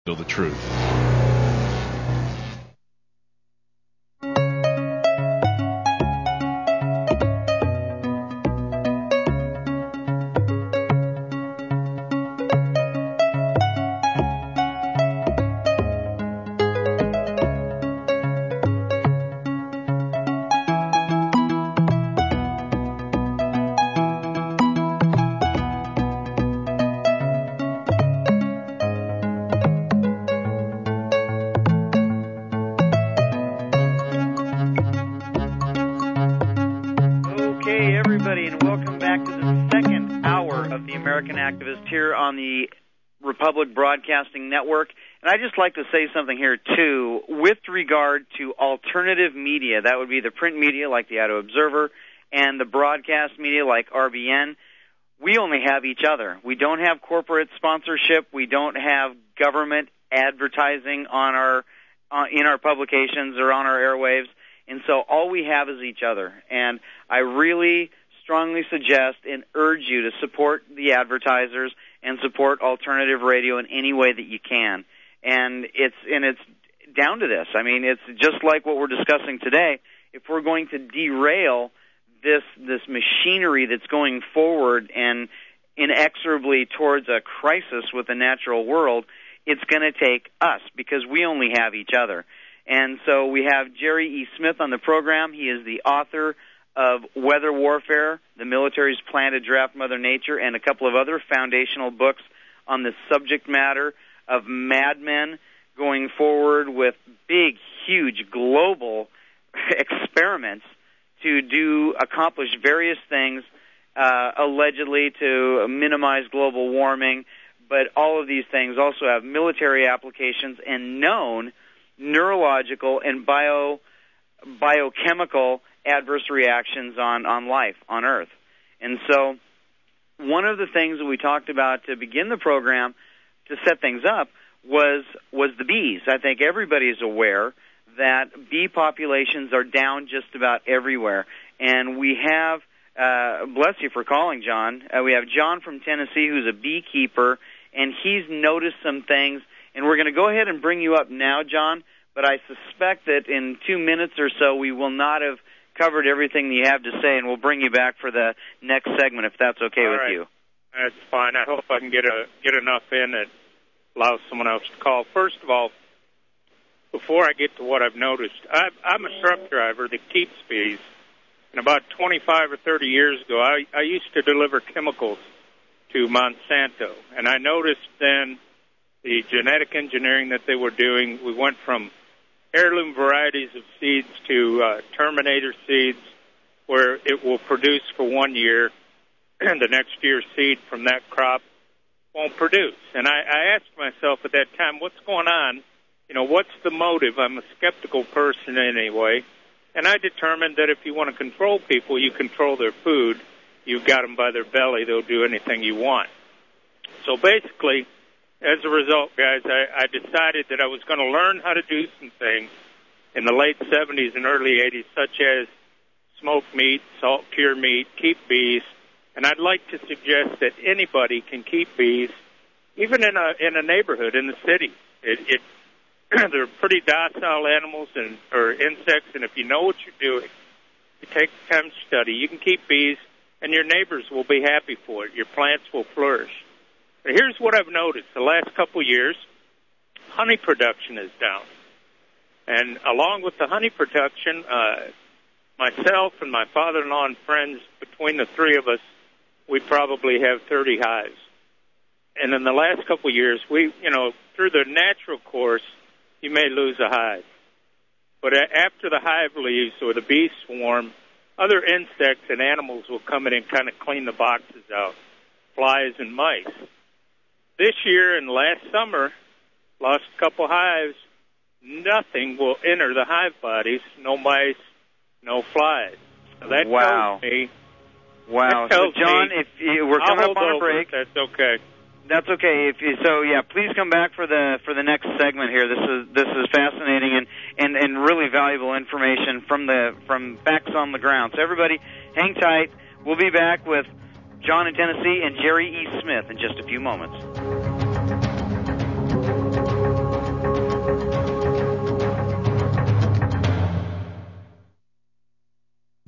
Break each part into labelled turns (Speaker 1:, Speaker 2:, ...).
Speaker 1: The truth.
Speaker 2: Here on the Republic Broadcasting Network. And I'd just like to say something here, too, with regard to alternative media. That would be the print media like the Idaho Observer and the broadcast media like RBN. We only have each other. We don't have corporate sponsorship. We don't have government advertising on in our publications or on our airwaves. And so all we have is each other. And I really strongly suggest and urge you to support the advertisers and support alternative radio in any way that you can. And it's down to this. I mean, it's just like what we're discussing today. If we're going to derail this machinery that's going forward and inexorably towards a crisis with the natural world, it's going to take us because we only have each other. And so we have Jerry E. Smith on the program. He is the author of Weather Warfare, the military's plan to draft Mother Nature, and a couple of other foundational books on the subject matter of madmen going forward with big, huge global experiments to accomplish various things, allegedly to minimize global warming. But all of these things also have military applications and known neurological and biochemical adverse reactions on life, on Earth. And so one of the things that we talked about to begin the program to set things up was the bees. I think everybody is aware that bee populations are down just about everywhere. And we have, bless you for calling, John, we have John from Tennessee who's a beekeeper, and he's noticed some things. And we're going to go ahead and bring you up now, John, but I suspect that in 2 minutes or so we will not have covered everything you have to say, and we'll bring you back for the next segment if that's okay with you.
Speaker 3: That's fine. I hope I can get enough in that allows someone else to call. First of all, before I get to what I've noticed, I'm a truck driver that keeps bees. And about 25 or 30 years ago, I used to deliver chemicals to Monsanto. And I noticed then the genetic engineering that they were doing. We went from heirloom varieties of seeds to Terminator seeds, where it will produce for 1 year, and the next year's seed from that crop won't produce. And I asked myself at that time, what's going on? You know, what's the motive? I'm a skeptical person anyway. And I determined that if you want to control people, you control their food. You've got them by their belly. They'll do anything you want. So basically, as a result, guys, I decided that I was going to learn how to do some things in the late 70s and early 80s, such as smoke meat, salt cure meat, keep bees. And I'd like to suggest that anybody can keep bees, even in a neighborhood, in the city. They're pretty docile animals or insects, and if you know what you're doing, you take the time to study, you can keep bees, and your neighbors will be happy for it. Your plants will flourish. But here's what I've noticed. The last couple of years, honey production is down. And along with the honey production, myself and my father-in-law and friends, between the three of us, we probably have 30 hives. And in the last couple of years, through the natural course, you may lose a hive. But after the hive leaves or the bees swarm, other insects and animals will come in and kind of clean the boxes out, flies and mice. This year and last summer, lost a couple hives, nothing will enter the hive bodies, no mice, no flies. So that tells me...
Speaker 2: Wow. So, John, if we're coming up on a break...
Speaker 3: That's okay.
Speaker 2: That's okay. Please come back for the next segment here. This is fascinating and really valuable information from facts on the ground. So everybody, hang tight. We'll be back with John in Tennessee and Jerry E. Smith in just a few moments.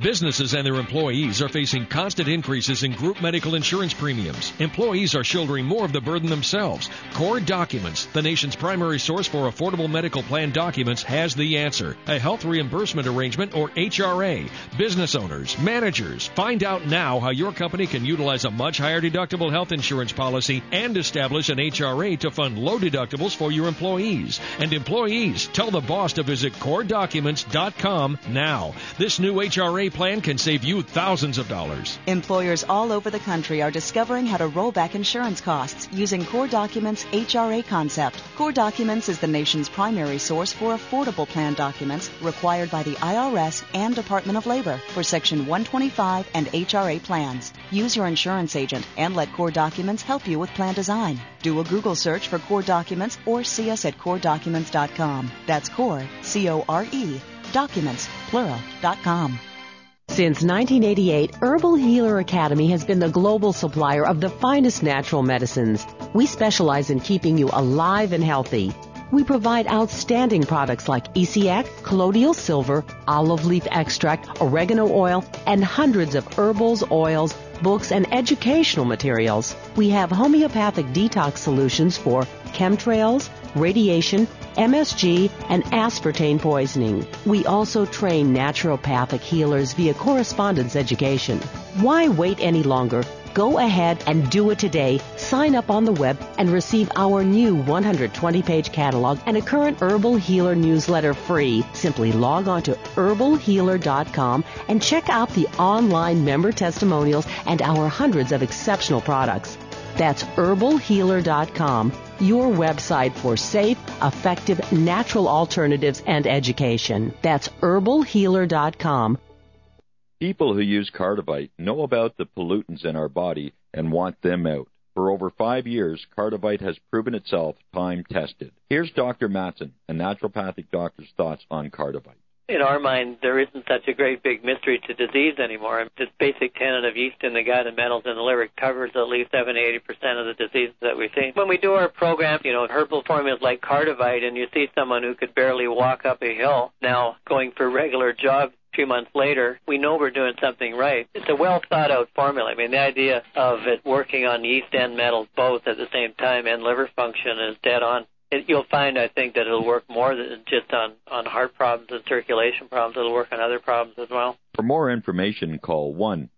Speaker 1: Businesses and their employees are facing constant increases in group medical insurance premiums. Employees are shouldering more of the burden themselves. Core Documents, the nation's primary source for affordable medical plan documents, has the answer. A health reimbursement arrangement, or HRA. Business owners, managers, find out now how your company can utilize a much higher deductible health insurance policy and establish an HRA to fund low deductibles for your employees. And employees, tell the boss to visit CoreDocuments.com now. This new HRA plan can save you thousands of dollars.
Speaker 4: Employers all over the country are discovering how to roll back insurance costs using Core Documents' HRA concept. Core Documents is the nation's primary source for affordable plan documents required by the IRS and Department of Labor for Section 125 and HRA plans. Use your insurance agent and let Core Documents help you with plan design. Do a Google search for Core Documents or see us at CoreDocuments.com. That's Core, C-O-R-E, Documents, plural.com.
Speaker 5: Since 1988, Herbal Healer Academy has been the global supplier of the finest natural medicines. We specialize in keeping you alive and healthy. We provide outstanding products like ECX, colloidal silver, olive leaf extract, oregano oil, and hundreds of herbals, oils, books, and educational materials. We have homeopathic detox solutions for chemtrails, radiation, MSG, and aspartame poisoning. We also train naturopathic healers via correspondence education. Why wait any longer? Go ahead and do it today. Sign up on the web and receive our new 120-page catalog and a current Herbal Healer newsletter free. Simply log on to herbalhealer.com and check out the online member testimonials and our hundreds of exceptional products. That's herbalhealer.com, your website for safe, effective, natural alternatives and education. That's herbalhealer.com.
Speaker 6: People who use Cardivite know about the pollutants in our body and want them out. For over 5 years, Cardivite has proven itself time-tested. Here's Dr. Mattson, a naturopathic doctor's thoughts on Cardivite.
Speaker 7: In our mind, there isn't such a great big mystery to disease anymore. This basic tenet of yeast in the gut and metals in the liver covers at least 70-80% of the diseases that we see. When we do our program, herbal formulas like Cardivite, and you see someone who could barely walk up a hill now going for regular jogs, 2 months later, we know we're doing something right. It's a well-thought-out formula. I mean, the idea of it working on yeast and metals both at the same time and liver function is dead on. You'll find, I think, that it'll work more than just on heart problems and circulation problems. It'll work on other problems as well.
Speaker 6: For more information, call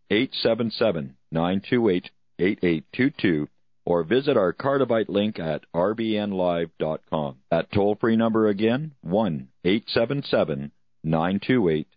Speaker 6: 1-877-928-8822 or visit our Cardivite link at rbnlive.com. That toll-free number again, 1-877-928-8822.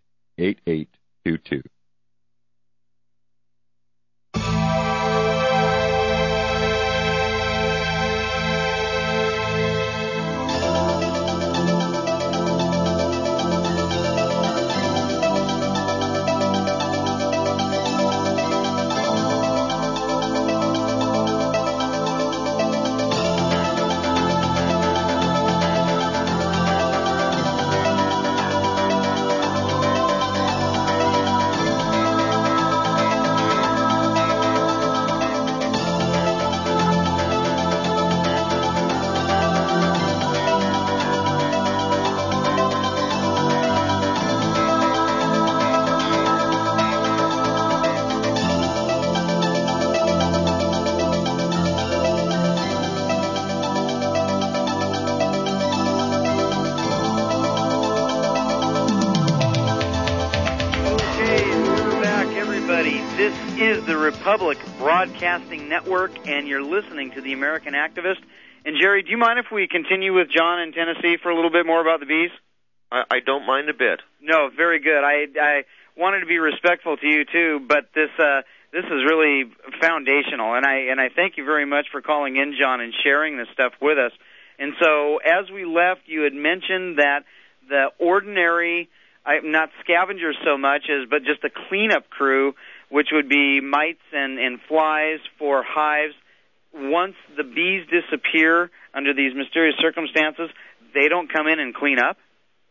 Speaker 2: Republic Broadcasting Network, and you're listening to The American Activist. And Jerry, do you mind if we continue with John in Tennessee for a little bit more about the bees?
Speaker 8: I don't mind a bit.
Speaker 2: No, very good. I wanted to be respectful to you too, but this is really foundational, and I thank you very much for calling in, John, and sharing this stuff with us. And so, as we left, you had mentioned that the ordinary, not scavengers so much as, but just the cleanup crew, which would be mites and flies for hives. Once the bees disappear under these mysterious circumstances, they don't come in and clean up?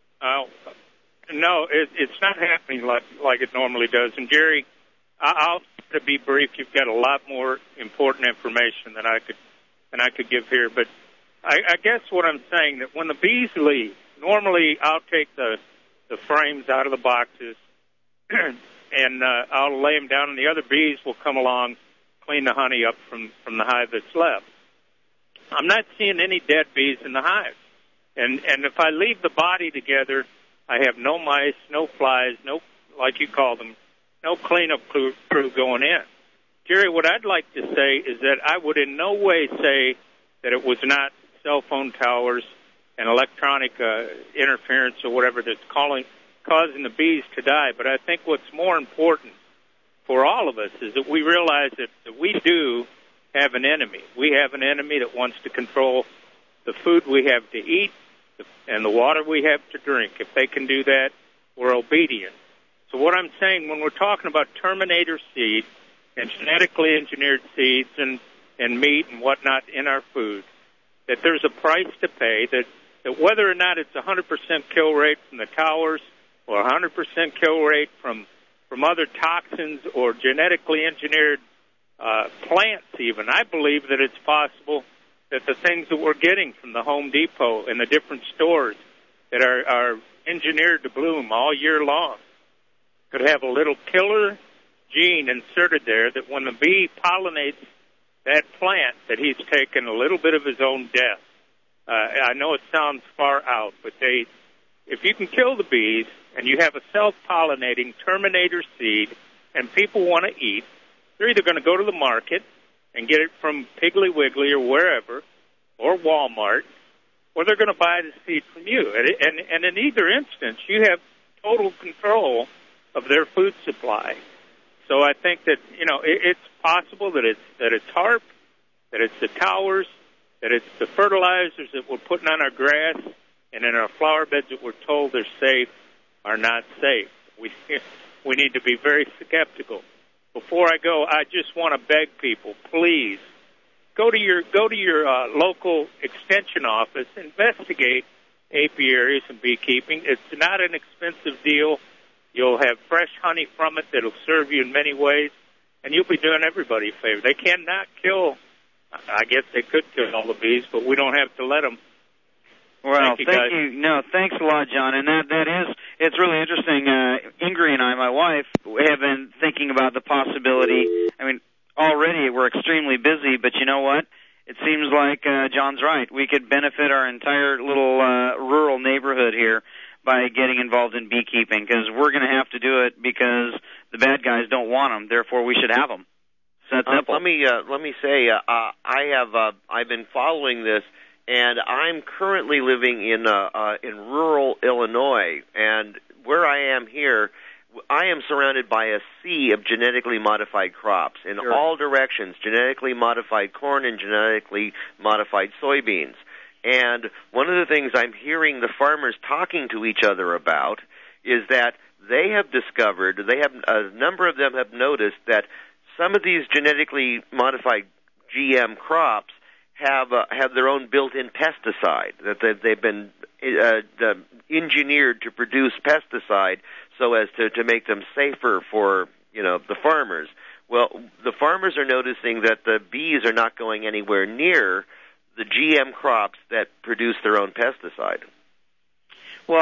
Speaker 3: No, it's not happening like it normally does. And, Jerry, I'll try to be brief. You've got a lot more important information than I could give here. But I guess what I'm saying, that when the bees leave, normally I'll take the frames out of the boxes, and I'll lay them down, and the other bees will come along, clean the honey up from the hive that's left. I'm not seeing any dead bees in the hive. And if I leave the body together, I have no mice, no flies, no, like you call them, no cleanup crew going in. Jerry, what I'd like to say is that I would in no way say that it was not cell phone towers and electronic interference or whatever that's causing the bees to die. But I think what's more important for all of us is that we realize that we do have an enemy. We have an enemy that wants to control the food we have to eat and the water we have to drink. If they can do that, we're obedient. So what I'm saying, when we're talking about Terminator seed and genetically engineered seeds and meat and whatnot in our food, that there's a price to pay, that whether or not it's 100% kill rate from the towers or 100% kill rate from other toxins or genetically engineered plants even, I believe that it's possible that the things that we're getting from the Home Depot and the different stores that are engineered to bloom all year long could have a little killer gene inserted there that when the bee pollinates that plant, that he's taken a little bit of his own death. I know it sounds far out, but if you can kill the bees and you have a self-pollinating Terminator seed and people want to eat, they're either going to go to the market and get it from Piggly Wiggly or wherever, or Walmart, or they're going to buy the seed from you. And in either instance, you have total control of their food supply. So I think that, it's possible that it's HARP, that it's the towers, that it's the fertilizers that we're putting on our grass and in our flower beds that we're told they're safe are not safe. We need to be very skeptical. Before I go, I just want to beg people, please, go to your local extension office, investigate apiaries and beekeeping. It's not an expensive deal. You'll have fresh honey from it that'll serve you in many ways, and you'll be doing everybody a favor. They cannot kill. I guess they could kill all the bees, but we don't have to let them.
Speaker 2: Well, thank you. No, thanks a lot, John. And it's really interesting. Ingrid and I, my wife, have been thinking about the possibility. I mean, already we're extremely busy, but you know what? It seems like John's right. We could benefit our entire little rural neighborhood here by getting involved in beekeeping, because we're going to have to do it because the bad guys don't want them. Therefore, we should have them. It's that simple.
Speaker 8: Let me say I've been following this. And I'm currently living in rural Illinois, and where I am here, I am surrounded by a sea of genetically modified crops in all directions, genetically modified corn and genetically modified soybeans. And one of the things I'm hearing the farmers talking to each other about is that they have discovered, a number of them have noticed that some of these genetically modified GM crops have their own built-in pesticide, that they've been engineered to produce pesticide so as to make them safer for the farmers. Well, the farmers are noticing that the bees are not going anywhere near the GM crops that produce their own pesticide.
Speaker 2: Well,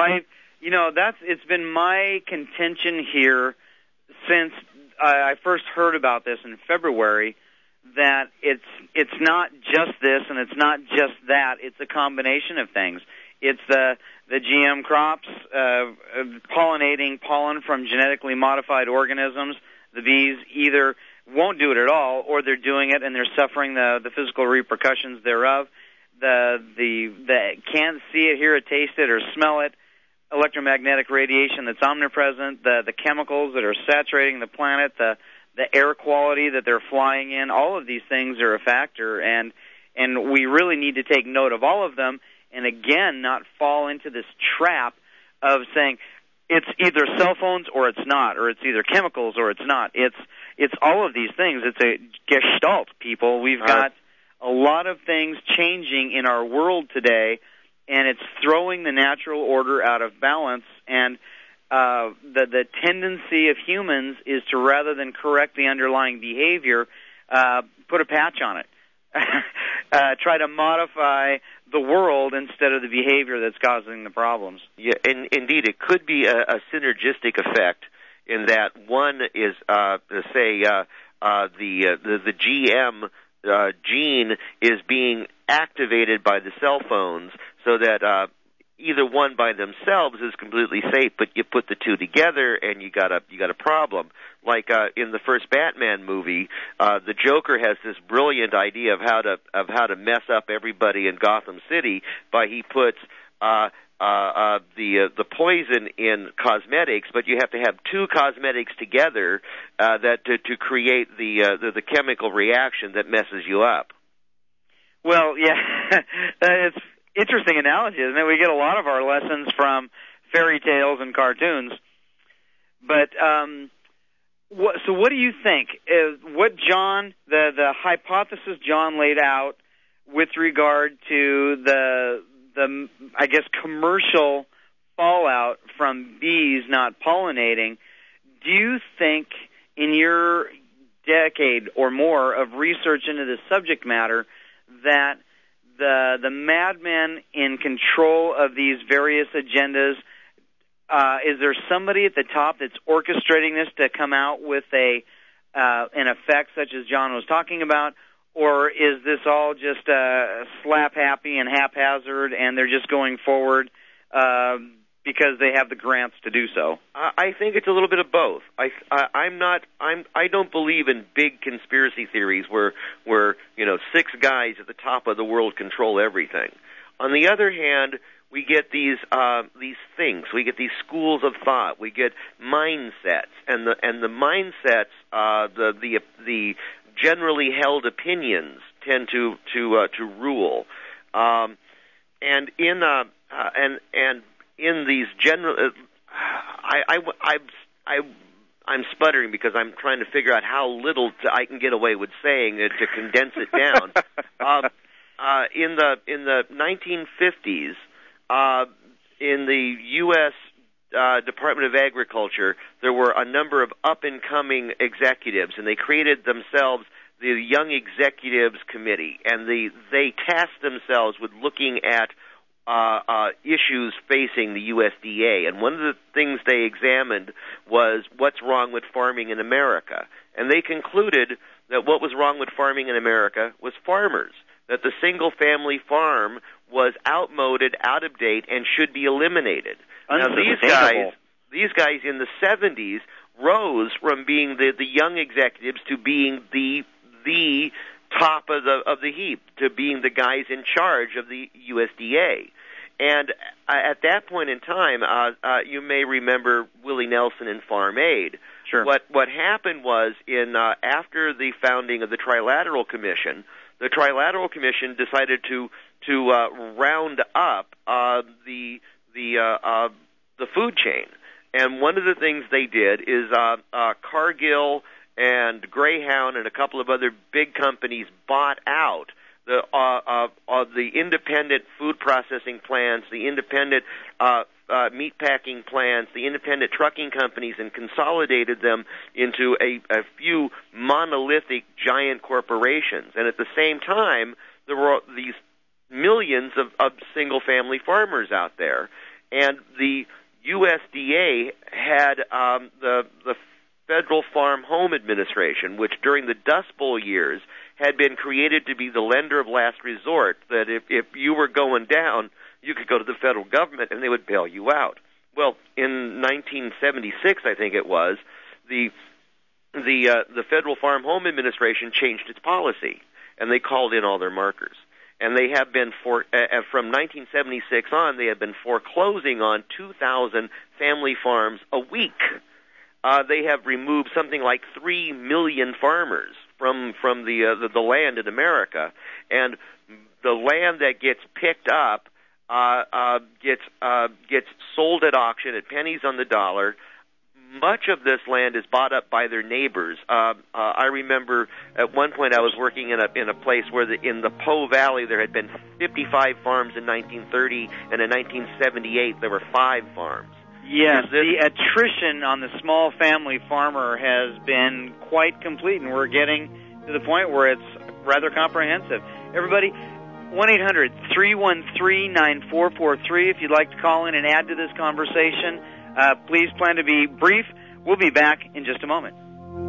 Speaker 2: it's been my contention here since I first heard about this in February, that it's not just this and it's not just that. It's a combination of things. It's the GM crops pollinating pollen from genetically modified organisms. The bees either won't do it at all, or they're doing it and they're suffering the physical repercussions thereof. The can't see it, hear it, taste it, or smell it. Electromagnetic radiation that's omnipresent. The chemicals that are saturating the planet. The air quality that they're flying in, all of these things are a factor, and we really need to take note of all of them, and again, not fall into this trap of saying it's either cell phones or it's not, or it's either chemicals or it's not. It's all of these things. It's a gestalt, people. We've got a lot of things changing in our world today, and it's throwing the natural order out of balance, and the tendency of humans is to, rather than correct the underlying behavior, put a patch on it. Try to modify the world instead of the behavior that's causing the problems.
Speaker 8: Yeah, and indeed, it could be a synergistic effect. in that one is, the GM gene is being activated by the cell phones, so that either one by themselves is completely safe, but you put the two together and you got a problem. Like in the first Batman movie, the Joker has this brilliant idea of how to mess up everybody in Gotham City by he puts the poison in cosmetics, but you have to have two cosmetics together to create the chemical reaction that messes you up.
Speaker 2: Well, yeah, it's interesting analogy, isn't it? We get a lot of our lessons from fairy tales and cartoons. But so what do you think? What John, the hypothesis John laid out with regard to the I guess commercial fallout from bees not pollinating, do you think in your decade or more of research into this subject matter that the madmen in control of these various agendas, is there somebody at the top that's orchestrating this to come out with an effect such as John was talking about, or is this all just slap-happy and haphazard and they're just going forward because they have the grants to do so?
Speaker 8: I think it's a little bit of both. I don't believe in big conspiracy theories where six guys at the top of the world control everything. On the other hand, we get these things. We get these schools of thought. We get mindsets, and the mindsets, the generally held opinions tend to rule. And in these general, I'm sputtering because I'm trying to figure out how little I can get away with saying to condense it down. In the 1950s, in the U.S. Department of Agriculture, there were a number of up-and-coming executives, and they created themselves the Young Executives Committee, and they tasked themselves with looking at issues facing the USDA. And one of the things they examined was what's wrong with farming in America. And they concluded that what was wrong with farming in America was farmers, that the single-family farm was outmoded, out of date, and should be eliminated. Now, these guys in the 70s rose from being the young executives to being the top of the heap, to being the guys in charge of the USDA. And at that point in time, you may remember Willie Nelson and Farm Aid.
Speaker 2: Sure.
Speaker 8: What happened was after the founding of the Trilateral Commission, the Trilateral Commission decided to round up the food chain. And one of the things they did is Cargill and Greyhound and a couple of other big companies bought out the independent food processing plants, the independent meat packing plants, the independent trucking companies, and consolidated them into a few monolithic giant corporations. And at the same time, there were these millions of single-family farmers out there. And the USDA had the Federal Farm Home Administration, which during the Dust Bowl years had been created to be the lender of last resort, that if you were going down, you could go to the federal government and they would bail you out. Well, in 1976, I think it was, the Federal Farm Home Administration changed its policy, and they called in all their markers. And they have been, from 1976 on, they have been foreclosing on 2,000 family farms a week. They have removed something like 3 million farmers from the land in America, and the land that gets picked up gets sold at auction at pennies on the dollar. Much of this land is bought up by their neighbors. I remember at one point I was working in a place where in the Po Valley there had been 55 farms in 1930, and in 1978 there were 5 farms.
Speaker 2: Yes, the attrition on the small family farmer has been quite complete, and we're getting to the point where it's rather comprehensive. Everybody, 1-800-313-9443 if you'd like to call in and add to this conversation. Please plan to be brief. We'll be back in just a moment.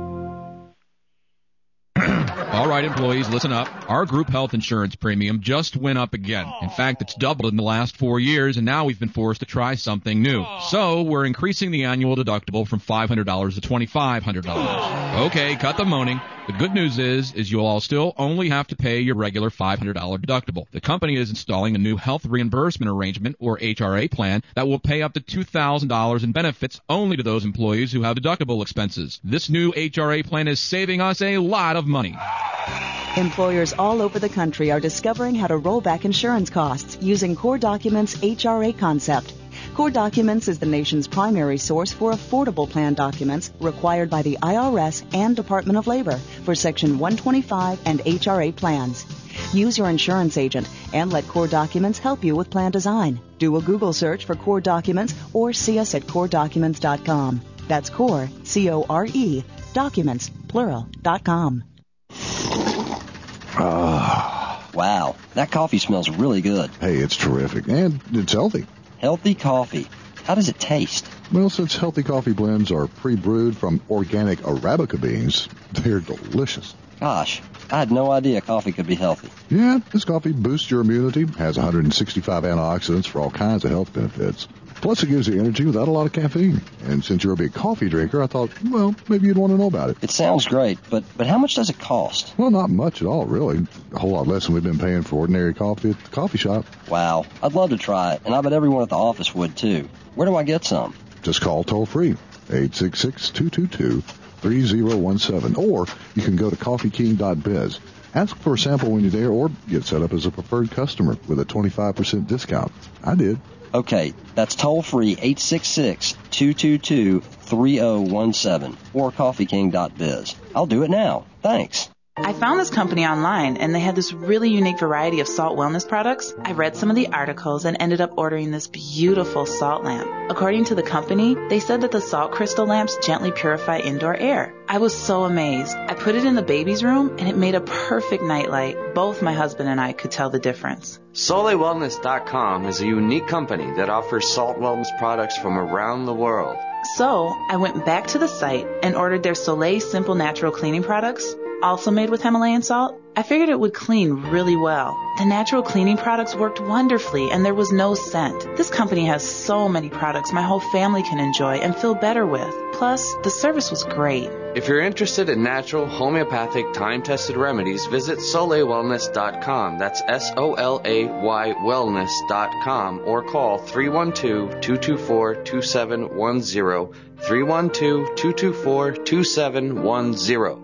Speaker 9: All right, employees, listen up. Our group health insurance premium just went up again. In fact, it's doubled in the last 4 years, and now we've been forced to try something new. So we're increasing the annual deductible from $500 to $2,500. Okay, cut the moaning. The good news is you'll all still only have to pay your regular $500 deductible. The company is installing a new health reimbursement arrangement, or HRA plan, that will pay up to $2,000 in benefits only to those employees who have deductible expenses. This new HRA plan is saving us a lot of money.
Speaker 4: Employers all over the country are discovering how to roll back insurance costs using Core Documents' HRA concept. Core Documents is the nation's primary source for affordable plan documents required by the IRS and Department of Labor for Section 125 and HRA plans. Use your insurance agent and let Core Documents help you with plan design. Do a Google search for Core Documents or see us at CoreDocuments.com. That's Core, C-O-R-E, Documents, plural.com.
Speaker 10: Wow, that coffee smells really good.
Speaker 11: Hey, it's terrific, and it's healthy.
Speaker 10: Healthy coffee. How does it taste?
Speaker 11: Well, since healthy coffee blends are pre-brewed from organic Arabica beans, they're delicious.
Speaker 10: Gosh, I had no idea coffee could be healthy.
Speaker 11: Yeah, this coffee boosts your immunity, has 165 antioxidants for all kinds of health benefits. Plus, it gives you energy without a lot of caffeine. And since you're a big coffee drinker, I thought, well, maybe you'd want to know about it.
Speaker 10: It sounds great, but how much does it cost?
Speaker 11: Well, not much at all, really. A whole lot less than we've been paying for ordinary coffee at the coffee shop.
Speaker 10: Wow, I'd love to try it, and I bet everyone at the office would, too. Where do I get some?
Speaker 11: Just call toll-free, 866-222-3017, or you can go to coffeeking.biz. Ask for a sample when you're there, or get set up as a preferred customer with a 25% discount. I did.
Speaker 10: Okay, that's toll-free, 866-222-3017, or coffeeking.biz. I'll do it now. Thanks.
Speaker 12: I found this company online, and they had this really unique variety of salt wellness products. I read some of the articles and ended up ordering this beautiful salt lamp. According to the company, they said that the salt crystal lamps gently purify indoor air. I was so amazed. I put it in the baby's room, and it made a perfect nightlight. Both my husband and I could tell the difference.
Speaker 13: SoleilWellness.com is a unique company that offers salt wellness products from around the world.
Speaker 12: So I went back to the site and ordered their Soleil Simple Natural Cleaning products, also made with Himalayan salt. I figured it would clean really well. The natural cleaning products worked wonderfully, and there was no scent. This company has so many products my whole family can enjoy and feel better with. Plus, the service was great.
Speaker 13: If you're interested in natural, homeopathic, time-tested remedies, visit SoleilWellness.com. That's S-O-L-A-Y wellness.com, or call 312-224-2710, 312-224-2710.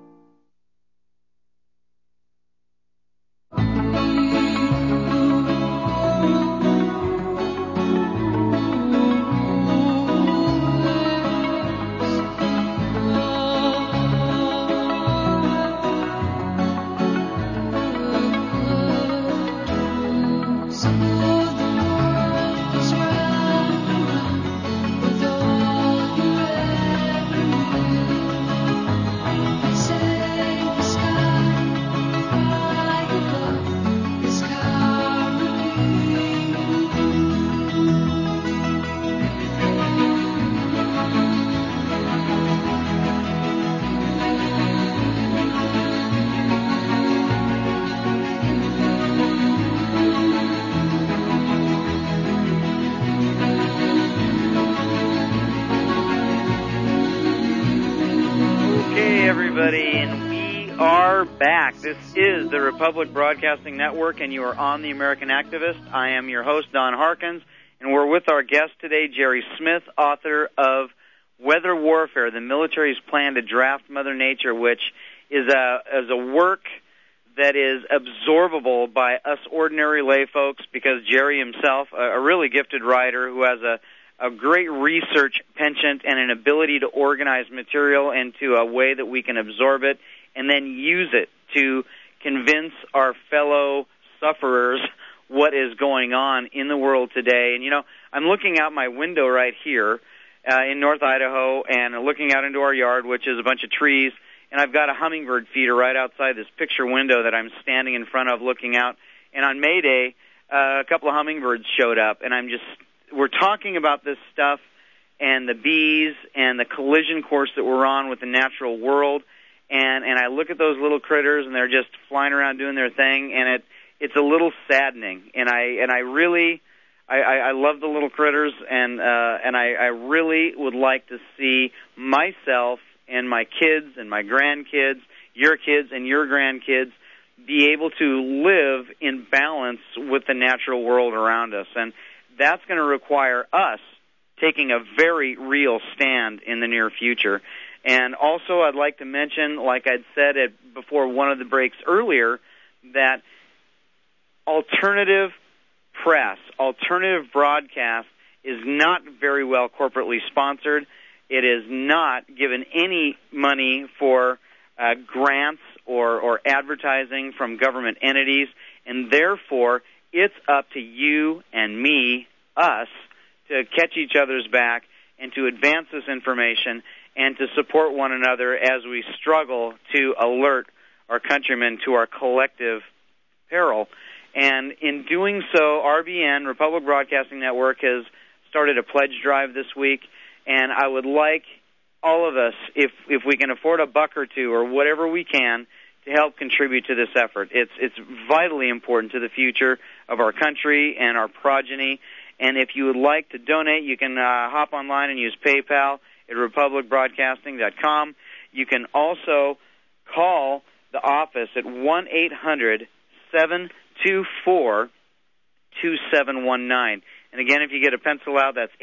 Speaker 2: This is the Republic Broadcasting Network, and you are on the American Activist. I am your host, Don Harkins, and we're with our guest today, Jerry Smith, author of Weather Warfare, the Military's Plan to Draft Mother Nature, which is a work that is absorbable by us ordinary lay folks, because Jerry himself, a really gifted writer who has a great research penchant and an ability to organize material into a way that we can absorb it and then use it to convince our fellow sufferers what is going on in the world today. And, you know, I'm looking out my window right here in North Idaho and looking out into our yard, which is a bunch of trees, and I've got a hummingbird feeder right outside this picture window that I'm standing in front of looking out. And on May Day, a couple of hummingbirds showed up, and we're talking about this stuff, and the bees and the collision course that we're on with the natural world. And I look at those little critters, and they're just flying around doing their thing, and it's a little saddening. And I really love the little critters, and I really would like to see myself and my kids and my grandkids, your kids and your grandkids, be able to live in balance with the natural world around us. And that's going to require us taking a very real stand in the near future. And also, I'd like to mention, like I'd said before one of the breaks earlier, that alternative press, alternative broadcast is not very well corporately sponsored. It is not given any money for grants or advertising from government entities, and therefore it's up to you and me, us, to catch each other's back and to advance this information and to support one another as we struggle to alert our countrymen to our collective peril. And in doing so, RBN, Republic Broadcasting Network, has started a pledge drive this week, and I would like all of us, if we can afford a buck or two or whatever we can, to help contribute to this effort. It's vitally important to the future of our country and our progeny. And if you would like to donate, you can hop online and use PayPal at republicbroadcasting.com. You can also call the office at 1-800-724-2719. And again, if you get a pencil out, that's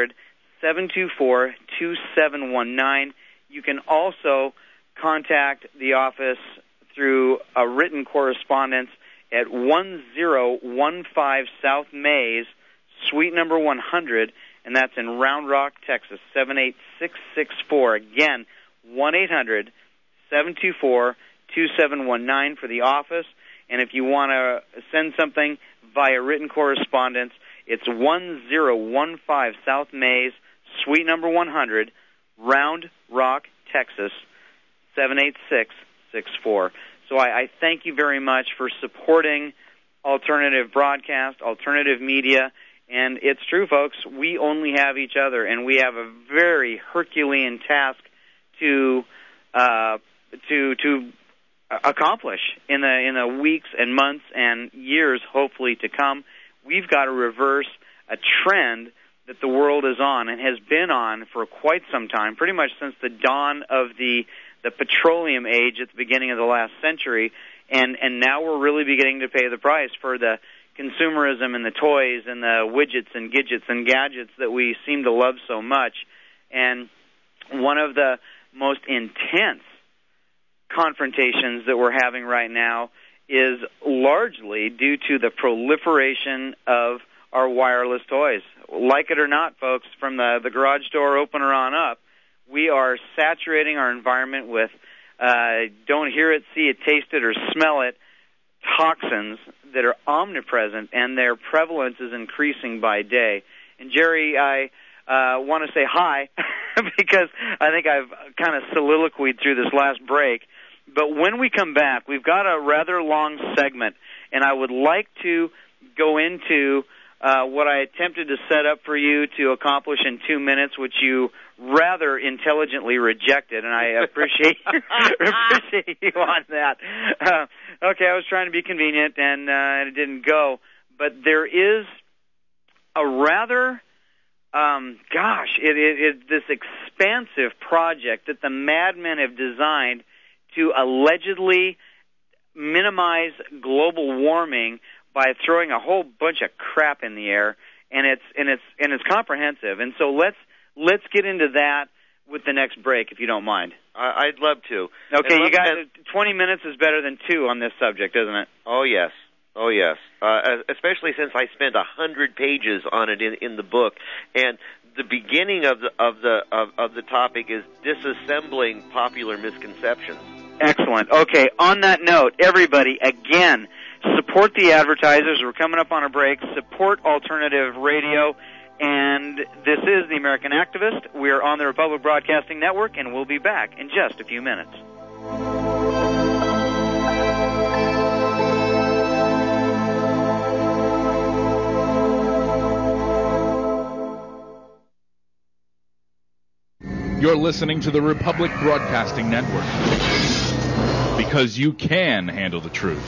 Speaker 2: 800-724-2719. You can also contact the office through a written correspondence at 1015 South Mays, Suite number 100, and that's in Round Rock, Texas, 78664. Again, 1-800-724-2719 for the office. And if you want to send something via written correspondence, it's 1015 South Mays, Suite number 100, Round Rock, Texas, 78664. So I thank you very much for supporting alternative broadcast, alternative media. And it's true, folks, we only have each other, and we have a very Herculean task to accomplish in the weeks and months and years, hopefully, to come. We've got to reverse a trend that the world is on and has been on for quite some time, pretty much since the dawn of the petroleum age at the beginning of the last century, and now we're really beginning to pay the price for the consumerism and the toys and the widgets and gadgets and gadgets that we seem to love so much. And one of the most intense confrontations that we're having right now is largely due to the proliferation of our wireless toys. Like it or not, folks, from the garage door opener on up, we are saturating our environment with don't hear it, see it, taste it, or smell it toxins that are omnipresent, and their prevalence is increasing by day. And Jerry, I want to say hi because I think I've kind of soliloquied through this last break. But when we come back, we've got a rather long segment, and I would like to go into what I attempted to set up for you to accomplish in 2 minutes, which you rather intelligently rejected, and I appreciate you on that. Okay, I was trying to be convenient, and it didn't go. But there is a rather, this expansive project that the madmen have designed to allegedly minimize global warming by throwing a whole bunch of crap in the air, and it's comprehensive. And so let's get into that with the next break, if you don't mind.
Speaker 8: I'd love to.
Speaker 2: Okay, you got 20 minutes is better than 2 on this subject, isn't it?
Speaker 8: Oh yes. Especially since I spent 100 pages on it in the book, and the beginning of the topic is disassembling popular misconceptions.
Speaker 2: Excellent. Okay, on that note, everybody, again, support the advertisers. We're coming up on a break. Support alternative radio. And this is The American Activist. We're on the Republic Broadcasting Network, and we'll be back in just a few minutes.
Speaker 14: You're listening to the Republic Broadcasting Network, because you can handle the truth.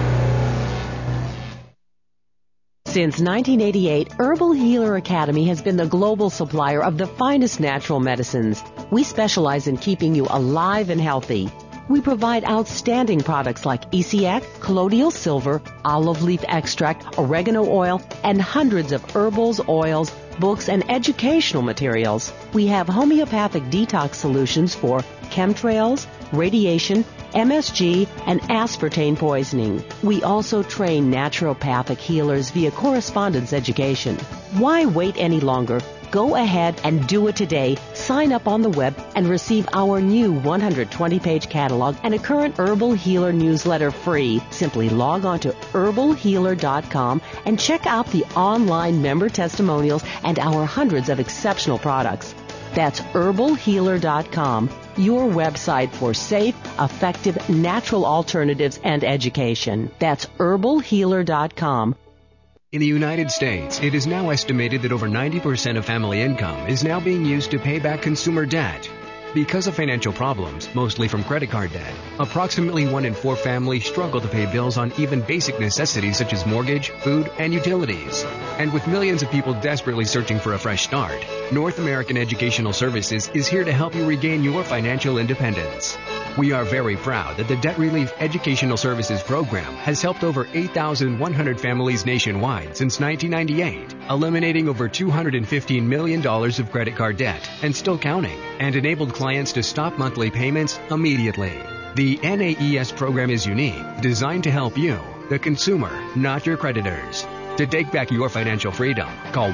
Speaker 5: Since 1988, Herbal Healer Academy has been the global supplier of the finest natural medicines. We specialize in keeping you alive and healthy. We provide outstanding products like ECX, colloidal silver, olive leaf extract, oregano oil, and hundreds of herbals, oils, books, and educational materials. We have homeopathic detox solutions for chemtrails, radiation, MSG, and aspartame poisoning. We also train naturopathic healers via correspondence education. Why wait any longer? Go ahead and do it today. Sign up on the web and receive our new 120-page catalog and a current Herbal Healer newsletter free. Simply log on to herbalhealer.com and check out the online member testimonials and our hundreds of exceptional products. That's herbalhealer.com, your website for safe, effective, natural alternatives and education. That's herbalhealer.com.
Speaker 15: In the United States, it is now estimated that over 90% of family income is now being used to pay back consumer debt. Because of financial problems, mostly from credit card debt, approximately 1 in 4 families struggle to pay bills on even basic necessities such as mortgage, food, and utilities. And with millions of people desperately searching for a fresh start, North American Educational Services is here to help you regain your financial independence. We are very proud that the Debt Relief Educational Services Program has helped over 8,100 families nationwide since 1998, eliminating over $215 million of credit card debt and still counting, and enabled clients to stop monthly payments immediately. The NAES program is unique, designed to help you, the consumer, not your creditors. To take back your financial freedom, call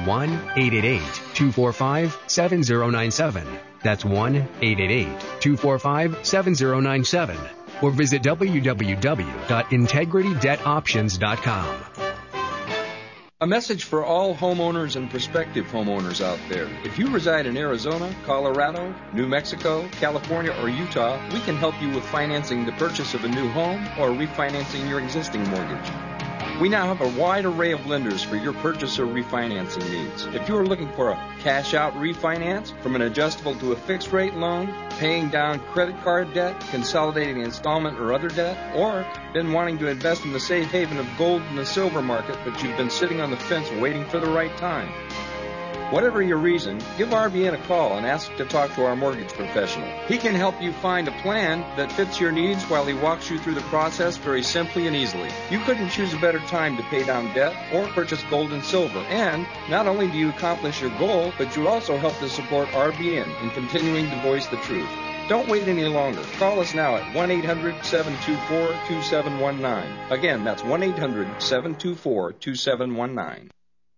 Speaker 15: 1-888-245-7097. That's 1-888-245-7097. Or visit www.integritydebtoptions.com.
Speaker 16: A message for all homeowners and prospective homeowners out there. If you reside in Arizona, Colorado, New Mexico, California, or Utah, we can help you with financing the purchase of a new home or refinancing your existing mortgage. We now have a wide array of lenders for your purchase or refinancing needs. If you are looking for a cash-out refinance, from an adjustable to a fixed-rate loan, paying down credit card debt, consolidating installment or other debt, or been wanting to invest in the safe haven of gold in the silver market, but you've been sitting on the fence waiting for the right time. Whatever your reason, give RBN a call and ask to talk to our mortgage professional. He can help you find a plan that fits your needs while he walks you through the process very simply and easily. You couldn't choose a better time to pay down debt or purchase gold and silver. And not only do you accomplish your goal, but you also help to support RBN in continuing to voice the truth. Don't wait any longer. Call us now at 1-800-724-2719. Again, that's 1-800-724-2719.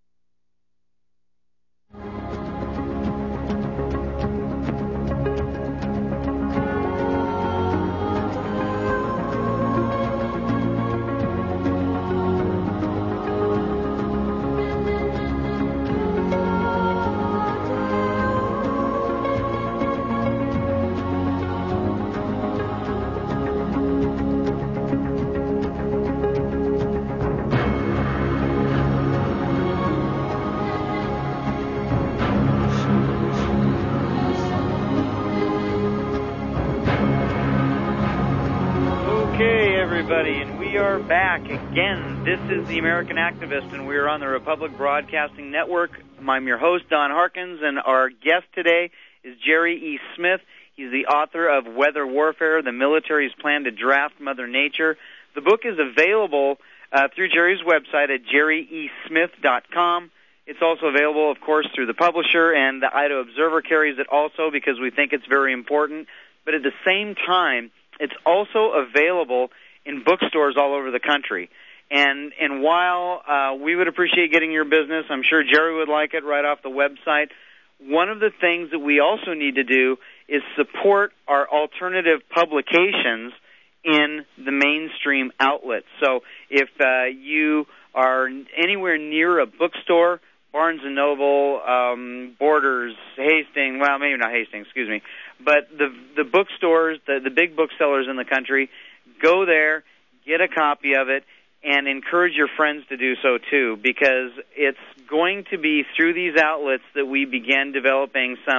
Speaker 2: And we are back again. This is the American Activist, and we are on the Republic Broadcasting Network. I'm your host, Don Harkins, and our guest today is Jerry E. Smith. He's the author of Weather Warfare, The Military's Plan to Draft Mother Nature. The book is available through Jerry's website at jerryesmith.com. It's also available, of course, through the publisher, and the Idaho Observer carries it also because we think it's very important. But at the same time, it's also available in bookstores all over the country. And while we would appreciate getting your business, I'm sure Jerry would like it right off the website, one of the things that we also need to do is support our alternative publications in the mainstream outlets. So if you are anywhere near a bookstore, Barnes & Noble, Borders, Hastings, well, maybe not Hastings, excuse me, but the bookstores, the big booksellers in the country, go there, get a copy of it, and encourage your friends to do so too, because it's going to be through these outlets that we begin developing some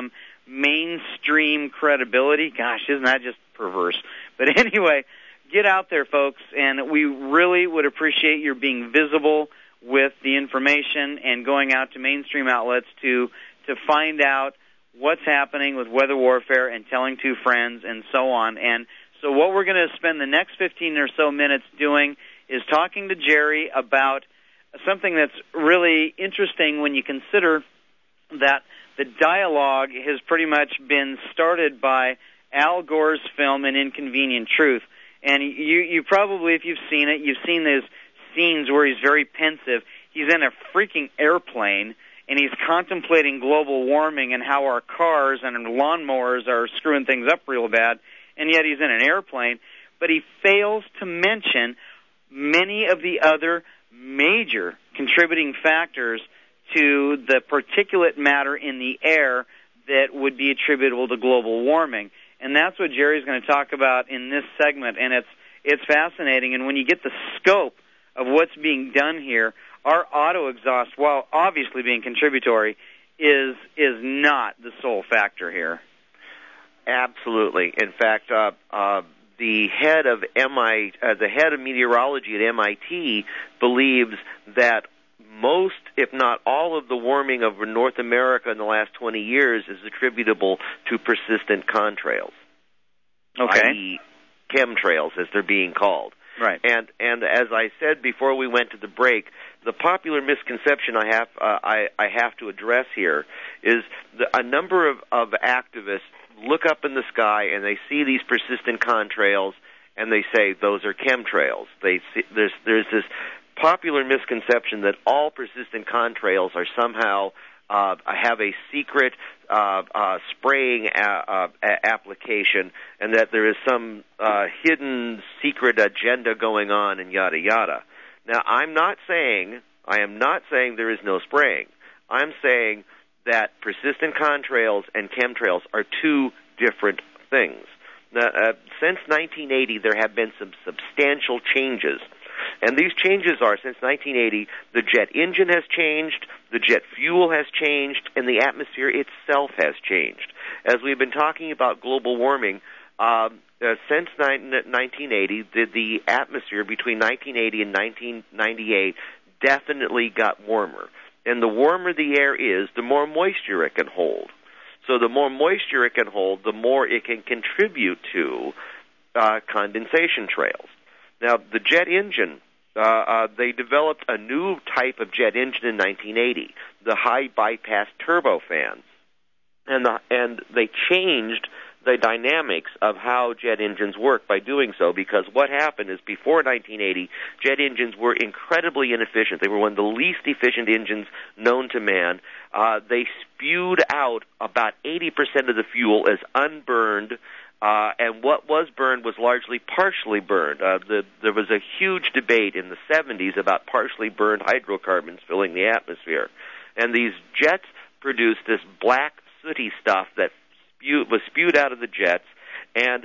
Speaker 2: mainstream credibility. Gosh, isn't that just perverse? But anyway, get out there, folks, and we really would appreciate your being visible with the information and going out to mainstream outlets to find out what's happening with weather warfare and telling two friends and so on. And so what we're going to spend the next 15 or so minutes doing is talking to Jerry about something that's really interesting when you consider that the dialogue has pretty much been started by Al Gore's film An Inconvenient Truth. And you probably, if you've seen it, you've seen those scenes where he's very pensive. He's in a freaking airplane, and he's contemplating global warming and how our cars and lawnmowers are screwing things up real bad, and yet he's in an airplane. But he fails to mention many of the other major contributing factors to the particulate matter in the air that would be attributable to global warming. And that's what Jerry's going to talk about in this segment, and it's fascinating. And when you get the scope of what's being done here, our auto exhaust, while obviously being contributory, is not the sole factor here.
Speaker 8: Absolutely. In fact, the head of meteorology at MIT believes that most, if not all, of the warming of North America in the last 20 years is attributable to persistent contrails.
Speaker 2: Okay.
Speaker 8: i.e. chemtrails, as they're being called.
Speaker 2: Right.
Speaker 8: And as I said before we went to the break, the popular misconception I have to address here is a number of activists look up in the sky and they see these persistent contrails and they say those are chemtrails. There's this popular misconception that all persistent contrails are somehow have a secret spraying application, and that there is some hidden secret agenda going on, and yada yada. Now, I am not saying there is no spraying. I'm saying that persistent contrails and chemtrails are two different things. Now, since 1980, there have been some substantial changes. And these changes are, since 1980, the jet engine has changed, the jet fuel has changed, and the atmosphere itself has changed. As we've been talking about global warming, since 1980, the atmosphere between 1980 and 1998 definitely got warmer. And the warmer the air is, the more moisture it can hold. So the more moisture it can hold, the more it can contribute to condensation trails. Now, the jet engine, they developed a new type of jet engine in 1980, the high bypass turbofans, and they changed the dynamics of how jet engines work by doing so, because what happened is before 1980, jet engines were incredibly inefficient. They were one of the least efficient engines known to man. They spewed out about 80% of the fuel as unburned, and what was burned was largely partially burned. There was a huge debate in the 70s about partially burned hydrocarbons filling the atmosphere. And these jets produced this black, sooty stuff that was spewed out of the jets, and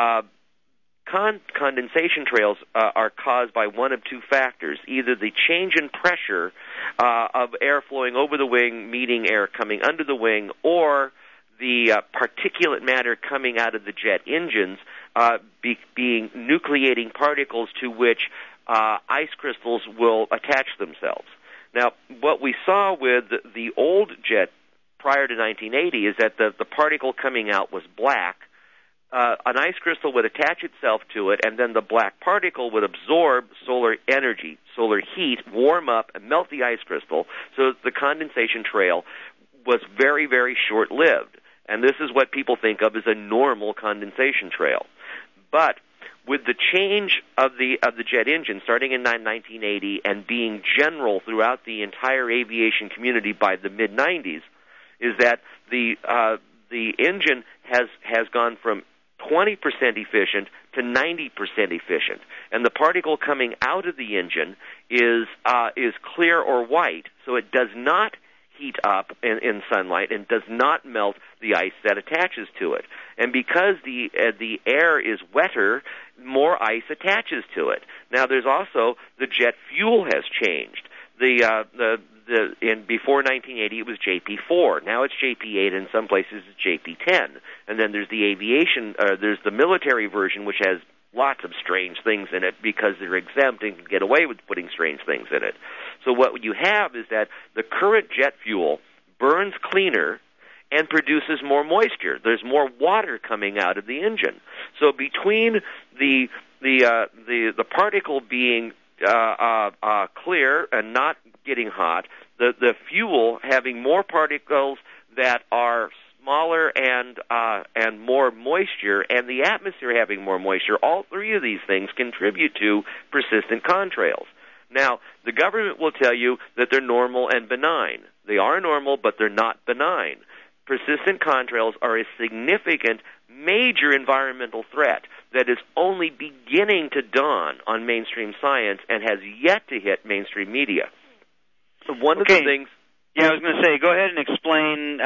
Speaker 8: condensation trails are caused by one of two factors: either the change in pressure of air flowing over the wing meeting air coming under the wing, or the particulate matter coming out of the jet engines being nucleating particles to which ice crystals will attach themselves. Now, what we saw with the old jet prior to 1980 is that the particle coming out was black. An ice crystal would attach itself to it, and then the black particle would absorb solar energy, solar heat, warm up, and melt the ice crystal, so the condensation trail was very, very short-lived. And this is what people think of as a normal condensation trail. But with the change of the jet engine starting in 1980 and being general throughout the entire aviation community by the mid-90s, is that the engine has gone from 20% efficient to 90% efficient, and the particle coming out of the engine is clear or white, so it does not heat up in sunlight and does not melt the ice that attaches to it. And because the air is wetter, more ice attaches to it. Now, there's also the jet fuel has changed. The before 1980, it was JP4. Now it's JP8, and in some places it's JP10. And then there's the aviation, there's the military version, which has lots of strange things in it because they're exempt and can get away with putting strange things in it. So what you have is that the current jet fuel burns cleaner and produces more moisture. There's more water coming out of the engine. So between the particle being clear and not getting hot, the fuel having more particles that are smaller and more moisture, and the atmosphere having more moisture, all three of these things contribute to persistent contrails. Now, the government will tell you that they're normal and benign. They are normal, but they're not benign. Persistent contrails are a significant, major environmental threat that is only beginning to dawn on mainstream science and has yet to hit mainstream media. One of the things...
Speaker 2: Yeah, I was going to say, go ahead and explain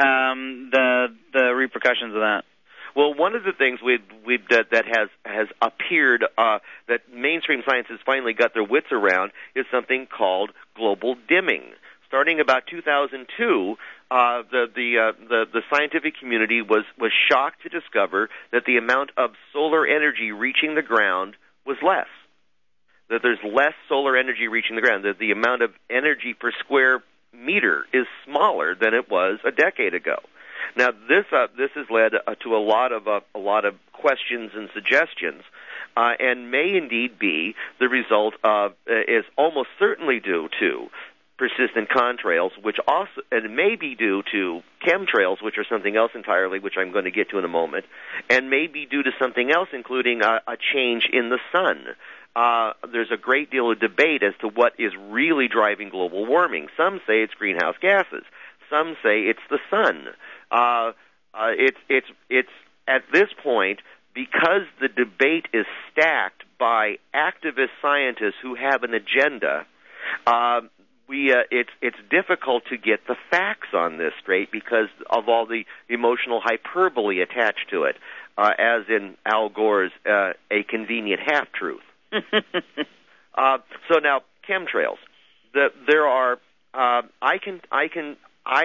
Speaker 2: the repercussions of that.
Speaker 8: Well, one of the things that has appeared that mainstream science has finally got their wits around is something called global dimming. Starting about 2002, the scientific community was shocked to discover that the amount of solar energy reaching the ground was less. That there's less solar energy reaching the ground. That the amount of energy per square meter is smaller than it was a decade ago. Now, this has led to a lot of questions and suggestions, and may indeed be the result of is almost certainly due to persistent contrails, which also and may be due to chemtrails, which are something else entirely, which I'm going to get to in a moment, and may be due to something else, including a change in the sun. There's a great deal of debate as to what is really driving global warming. Some say it's greenhouse gases. Some say it's the sun. It's at this point, because the debate is stacked by activist scientists who have an agenda. It's difficult to get the facts on this straight because of all the emotional hyperbole attached to it, as in Al Gore's "A Convenient Half-Truth." So now, chemtrails. There are. I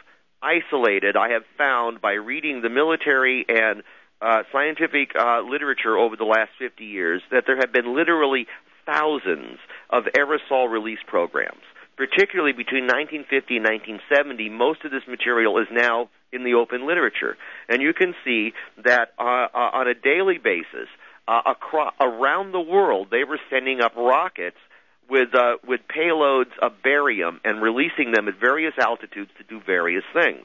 Speaker 8: have found by reading the military and scientific literature over the last 50 years that there have been literally thousands of aerosol release programs. Particularly between 1950 and 1970, most of this material is now in the open literature. And you can see that on a daily basis, around the world, they were sending up rockets with payloads of barium and releasing them at various altitudes to do various things.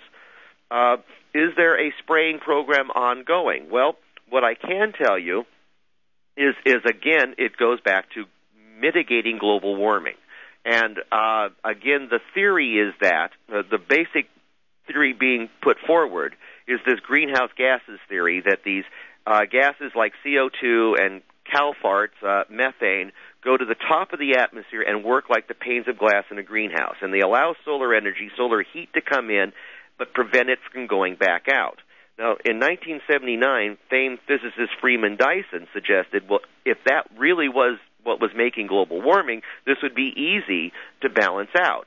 Speaker 8: Is there a spraying program ongoing? Well, what I can tell you is again, it goes back to mitigating global warming. And again, the theory is that the basic theory being put forward is this greenhouse gases theory, that these gases like CO2 and CalFarts, methane, go to the top of the atmosphere and work like the panes of glass in a greenhouse. And they allow solar energy, solar heat to come in, but prevent it from going back out. Now, in 1979, famed physicist Freeman Dyson suggested, well, if that really was what was making global warming, this would be easy to balance out.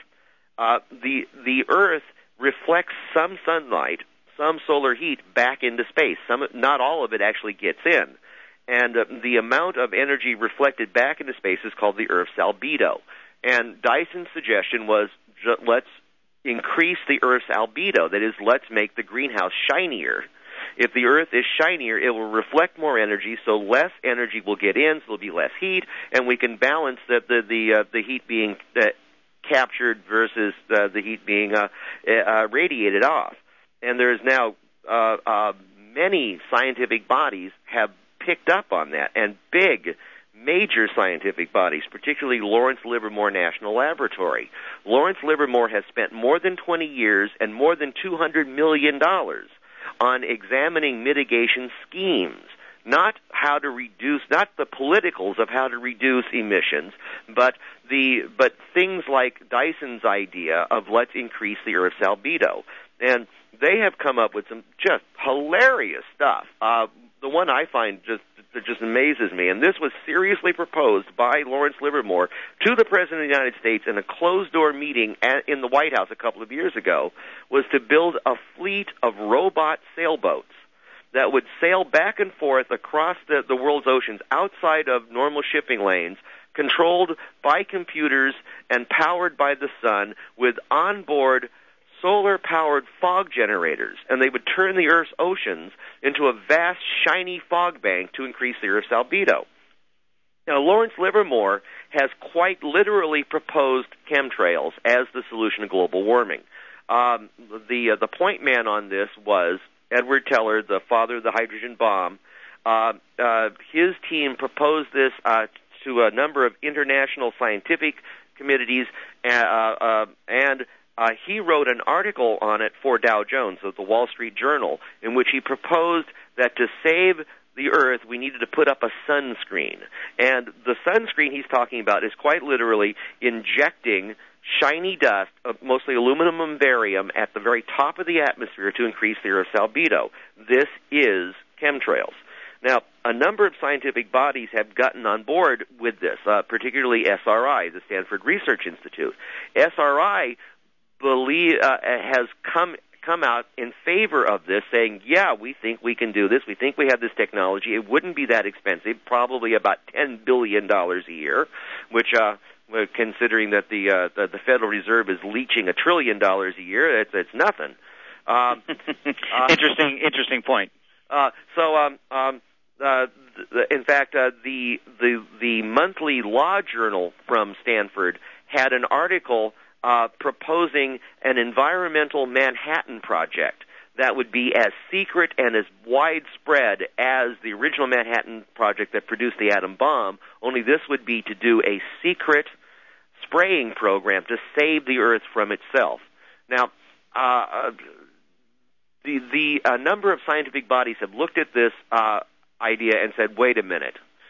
Speaker 8: The Earth reflects some sunlight, some solar heat back into space. Not all of it actually gets in. And the amount of energy reflected back into space is called the Earth's albedo. And Dyson's suggestion was, let's increase the Earth's albedo. That is, let's make the greenhouse shinier. If the Earth is shinier, it will reflect more energy, so less energy will get in, so there'll be less heat, and we can balance the heat being captured versus the heat being radiated off. And there's now many scientific bodies have picked up on that, and big, major scientific bodies, particularly Lawrence Livermore National Laboratory. Lawrence Livermore has spent more than 20 years and more than $200 million on examining mitigation schemes, not how to reduce, not the politicals of how to reduce emissions, but things like Dyson's idea of let's increase the Earth's albedo. And they have come up with some just hilarious stuff. the one I find just amazes me, and this was seriously proposed by Lawrence Livermore to the President of the United States in a closed-door meeting in the White House a couple of years ago, was to build a fleet of robot sailboats that would sail back and forth across the world's oceans outside of normal shipping lanes, controlled by computers and powered by the sun with onboard solar-powered fog generators, and they would turn the Earth's oceans into a vast, shiny fog bank to increase the Earth's albedo. Now, Lawrence Livermore has quite literally proposed chemtrails as the solution to global warming. The point man on this was Edward Teller, the father of the hydrogen bomb. His team proposed this to a number of international scientific committees, and he wrote an article on it for Dow Jones of the Wall Street Journal, in which he proposed that to save the Earth, we needed to put up a sunscreen. And the sunscreen he's talking about is quite literally injecting shiny dust, mostly aluminum and barium, at the very top of the atmosphere to increase the Earth's albedo. This is chemtrails. Now, a number of scientific bodies have gotten on board with this, particularly SRI, the Stanford Research Institute. SRI has come out in favor of this, saying, yeah, we think we can do this. We think we have this technology. It wouldn't be that expensive, probably about $10 billion a year, which, considering that the Federal Reserve is leeching $1 trillion a year, it's nothing.
Speaker 2: Interesting point.
Speaker 8: In fact, the monthly law journal from Stanford had an article proposing an environmental Manhattan Project that would be as secret and as widespread as the original Manhattan Project that produced the atom bomb, only this would be to do a secret spraying program to save the Earth from itself. Now, the number of scientific bodies have looked at this idea and said, wait a minute.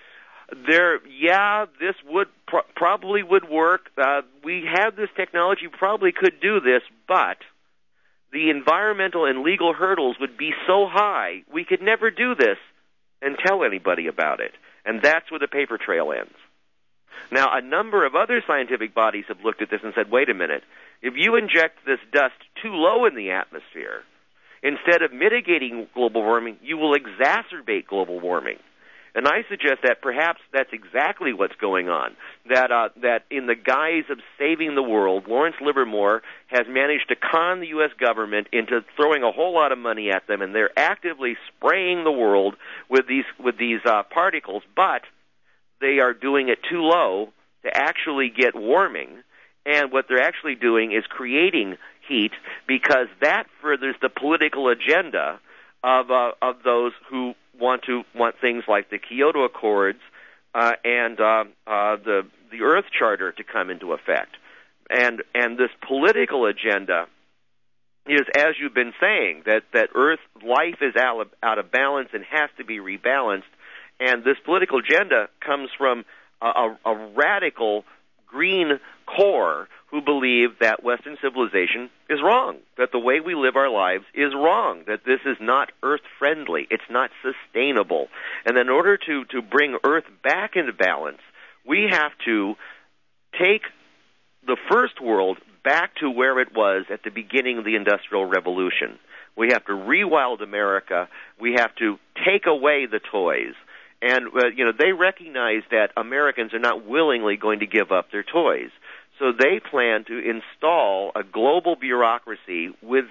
Speaker 8: This would probably would work. We have this technology, probably could do this, but the environmental and legal hurdles would be so high, we could never do this and tell anybody about it. And that's where the paper trail ends. Now, a number of other scientific bodies have looked at this and said, wait a minute, if you inject this dust too low in the atmosphere, instead of mitigating global warming, you will exacerbate global warming. And I suggest that perhaps that's exactly what's going on, that in the guise of saving the world, Lawrence Livermore has managed to con the U.S. government into throwing a whole lot of money at them, and they're actively spraying the world with these particles, but they are doing it too low to actually get warming, and what they're actually doing is creating heat, because that furthers the political agenda of those who want things like the Kyoto Accords and the Earth Charter to come into effect. And this political agenda is, as you've been saying, that Earth life is out of balance and has to be rebalanced. And this political agenda comes from a radical green core who believe that Western civilization is wrong, that the way we live our lives is wrong, that this is not Earth-friendly, it's not sustainable. And in order to bring Earth back into balance, we have to take the first world back to where it was at the beginning of the Industrial Revolution. We have to rewild America. We have to take away the toys. And, they recognize that Americans are not willingly going to give up their toys. So they plan to install a global bureaucracy with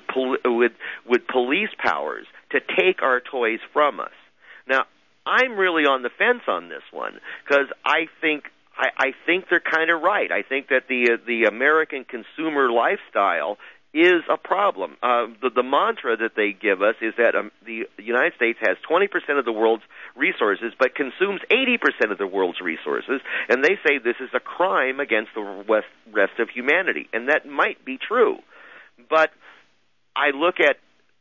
Speaker 8: police powers to take our toys from us. Now, I'm really on the fence on this one, because I think they're kind of right. I think that the American consumer lifestyle is a problem. The mantra that they give us is that the United States has 20% of the world's resources, but consumes 80% of the world's resources, and they say this is a crime against the rest of humanity, and that might be true. But I look at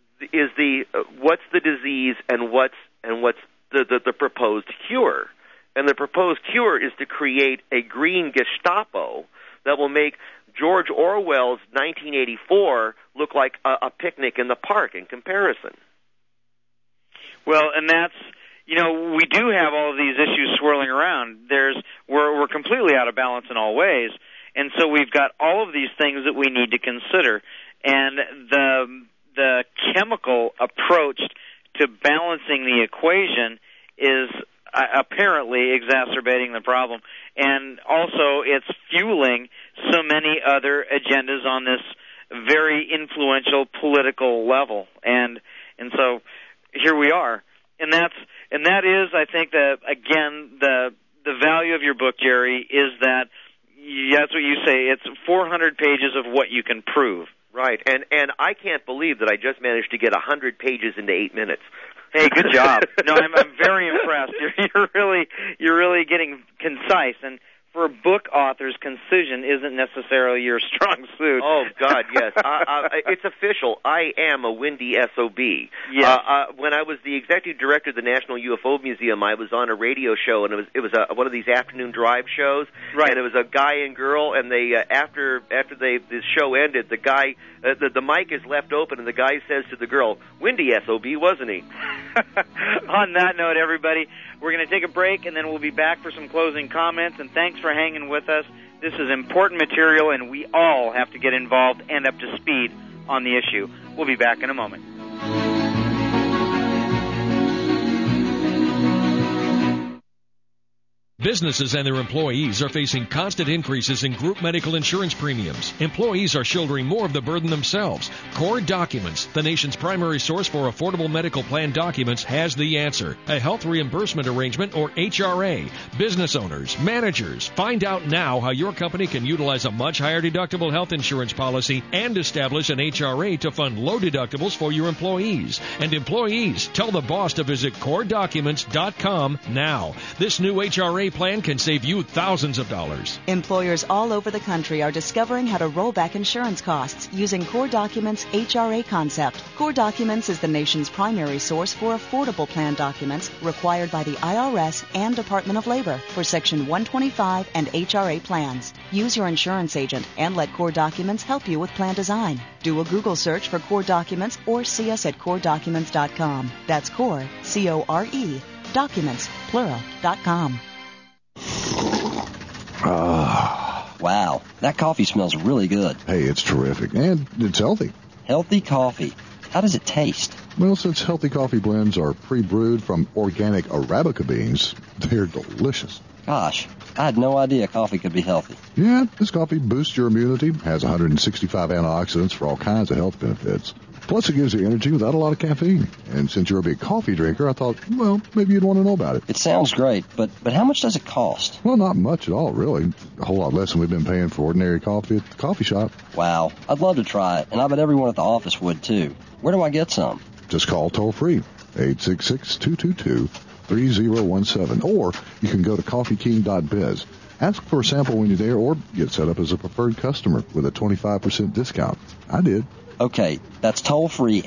Speaker 8: what's the disease and what's the proposed cure, and the proposed cure is to create a green Gestapo that will make George Orwell's 1984 look like a picnic in the park in comparison.
Speaker 2: Well, and that's, we do have all of these issues swirling around. We're completely out of balance in all ways, and so we've got all of these things that we need to consider. And the chemical approach to balancing the equation is apparently exacerbating the problem. And also it's fueling so many other agendas on this very influential political level. And so here we are. And that is, I think, that again, the value of your book, Jerry, is that that's what you say. It's 400 pages of what you can prove.
Speaker 8: Right, and I can't believe that I just managed to get 100 pages into 8 minutes.
Speaker 2: Hey, good job. No, I'm very impressed. You're really getting concise, and for book authors, concision isn't necessarily your strong suit.
Speaker 8: Oh God, yes. It's official. I am a windy SOB.
Speaker 2: Yes.
Speaker 8: When I was the executive director of the National UFO Museum, I was on a radio show, and it was one of these afternoon drive shows.
Speaker 2: Right.
Speaker 8: And it was a guy and girl, and they after this show ended, the guy the mic is left open, and the guy says to the girl, "Windy SOB, wasn't he?"
Speaker 2: On that note, everybody, we're going to take a break, and then we'll be back for some closing comments. And thanks for hanging with us. This is important material, and we all have to get involved and up to speed on the issue. We'll be back in a moment.
Speaker 1: Businesses and their employees are facing constant increases in group medical insurance premiums. Employees are shouldering more of the burden themselves. Core Documents, the nation's primary source for affordable medical plan documents, has the answer. A health reimbursement arrangement, or HRA. Business owners, managers, find out now how your company can utilize a much higher deductible health insurance policy and establish an HRA to fund low deductibles for your employees. And employees, tell the boss to visit CoreDocuments.com now. This new HRA plan can save you thousands of dollars.
Speaker 4: Employers all over the country are discovering how to roll back insurance costs using Core Documents' HRA concept. Core Documents is the nation's primary source for affordable plan documents required by the IRS and Department of Labor for Section 125 and HRA plans. Use your insurance agent and let Core Documents help you with plan design. Do a Google search for Core Documents or see us at CoreDocuments.com. That's Core, C-O-R-E, Documents, plural.com.
Speaker 10: Wow, that coffee smells really good.
Speaker 11: Hey, it's terrific, and it's healthy.
Speaker 10: Healthy coffee. How does it taste?
Speaker 11: Well, since healthy coffee blends are pre-brewed from organic Arabica beans, they're delicious.
Speaker 10: Gosh, I had no idea coffee could be healthy.
Speaker 11: Yeah, this coffee boosts your immunity, has 165 antioxidants for all kinds of health benefits. Plus, it gives you energy without a lot of caffeine. And since you're a big coffee drinker, I thought, well, maybe you'd want to know about it.
Speaker 10: It sounds great, but how much does it cost?
Speaker 11: Well, not much at all, really. A whole lot less than we've been paying for ordinary coffee at the coffee shop.
Speaker 10: Wow, I'd love to try it, and I bet everyone at the office would, too. Where do I get some?
Speaker 11: Just call toll-free, 866-222-3017, or you can go to coffeeking.biz. Ask for a sample when you're there, or get set up as a preferred customer with a 25% discount. I did.
Speaker 10: Okay, that's toll-free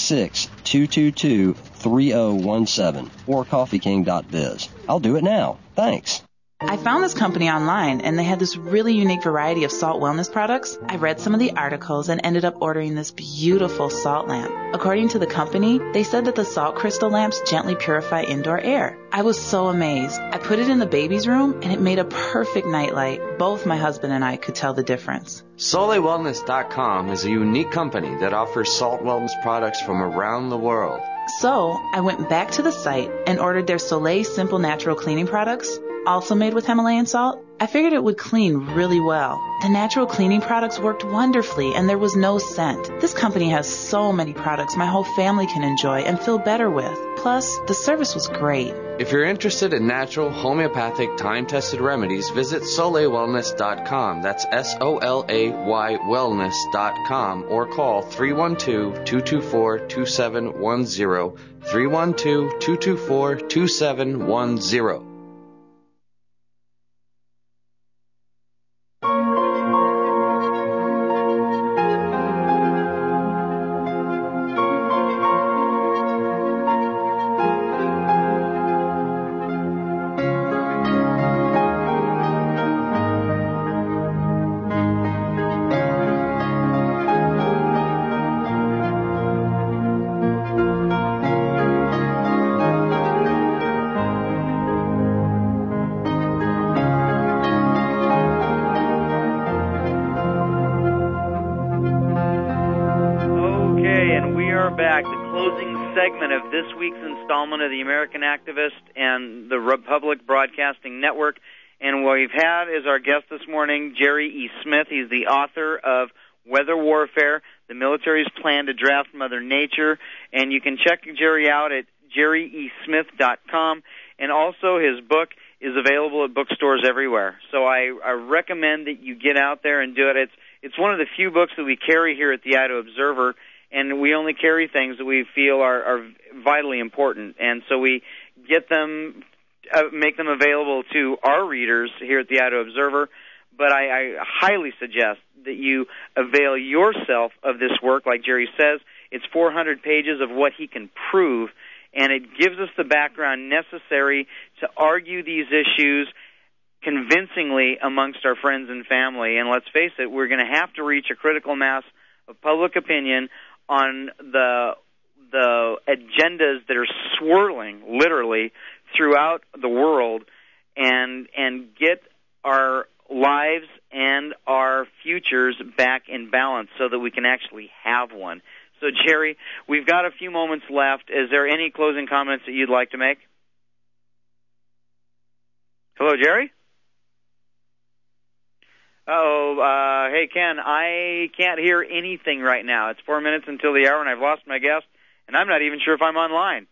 Speaker 10: 866-222-3017 or coffeeking.biz. I'll do it now. Thanks.
Speaker 12: I found this company online, and they had this really unique variety of salt wellness products. I read some of the articles and ended up ordering this beautiful salt lamp. According to the company, they said that the salt crystal lamps gently purify indoor air. I was so amazed. I put it in the baby's room, and it made a perfect nightlight. Both my husband and I could tell the difference.
Speaker 13: SoleilWellness.com is a unique company that offers salt wellness products from around the world.
Speaker 12: So I went back to the site and ordered their Soleil Simple Natural Cleaning products, also made with Himalayan salt. I figured it would clean really well. The natural cleaning products worked wonderfully, and there was no scent. This company has so many products my whole family can enjoy and feel better with. Plus, the service was great.
Speaker 13: If you're interested in natural, homeopathic, time-tested remedies, visit SoleilWellness.com. That's SOLAY wellness.com, or call 312-224-2710, 312-224-2710.
Speaker 2: are back, the closing segment of this week's installment of the American Activist and the Republic Broadcasting Network. And what we've had is our guest this morning, Jerry E. Smith. He's the author of Weather Warfare, the Military's Plan to Draft Mother Nature. And you can check Jerry out at jerryesmith.com. And also his book is available at bookstores everywhere. So I recommend that you get out there and do it. It's one of the few books that we carry here at the Idaho Observer, and we only carry things that we feel are vitally important. And so we get them, make them available to our readers here at the Idaho Observer. But I highly suggest that you avail yourself of this work. Like Jerry says, it's 400 pages of what he can prove, and it gives us the background necessary to argue these issues convincingly amongst our friends and family. And let's face it, we're going to have to reach a critical mass of public opinion on the agendas that are swirling literally throughout the world, and get our lives and our futures back in balance so that we can actually have one. So, Jerry, we've got a few moments left. Is there any closing comments that you'd like to make? Hello, Jerry? Hey, Ken, I can't hear anything right now. It's 4 minutes until the hour, and I've lost my guest, and I'm not even sure if I'm online.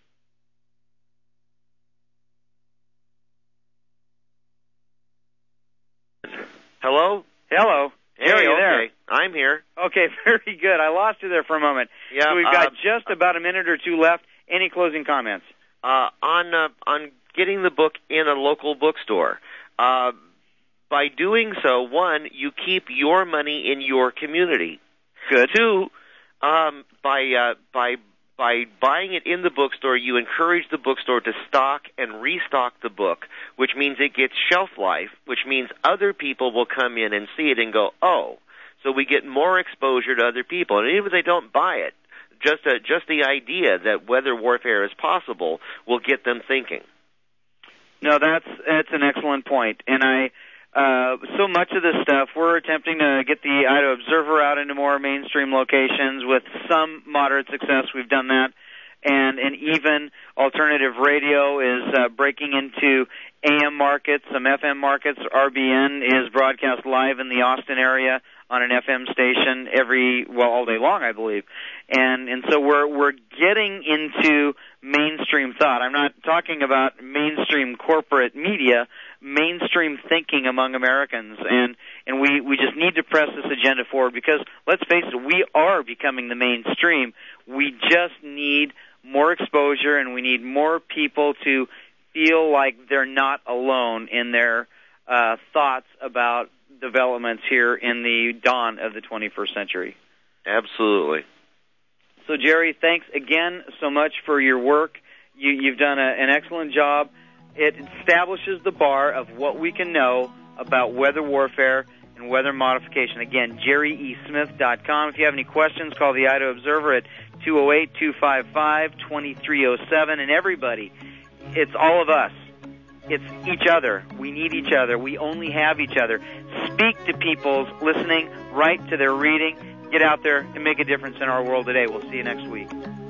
Speaker 8: Hello?
Speaker 2: Hello.
Speaker 8: Hey,
Speaker 2: Jerry, you there?
Speaker 8: okay. I'm here.
Speaker 2: Okay, very good. I lost you there for a moment.
Speaker 8: Yeah,
Speaker 2: so we've got just about a minute or two left. Any closing comments?
Speaker 8: On getting the book in a local bookstore. By doing so, one, you keep your money in your community.
Speaker 2: Good.
Speaker 8: Two, by buying it in the bookstore, you encourage the bookstore to stock and restock the book, which means it gets shelf life, which means other people will come in and see it and go, oh, so we get more exposure to other people. And even if they don't buy it, just the idea that weather warfare is possible will get them thinking.
Speaker 2: No, that's an excellent point. And so much of this stuff, we're attempting to get the Idaho Observer out into more mainstream locations with some moderate success. We've done that. And even alternative radio is breaking into AM markets, some FM markets. RBN is broadcast live in the Austin area on an FM station all day long, I believe. And so we're getting into mainstream thought. I'm not talking about mainstream corporate media, mainstream thinking among Americans. And we just need to press this agenda forward because, let's face it, we are becoming the mainstream. We just need more exposure, and we need more people to feel like they're not alone in their thoughts about developments here in the dawn of the 21st century.
Speaker 8: Absolutely.
Speaker 2: So, Jerry, thanks again so much for your work. You've done an excellent job. It establishes the bar of what we can know about weather warfare and weather modification. Again, jerryesmith.com. If you have any questions, call the Idaho Observer at 208-255-2307. And everybody, it's all of us. It's each other. We need each other. We only have each other. Speak to people's listening, write to their reading. Get out there and make a difference in our world today. We'll see you next week.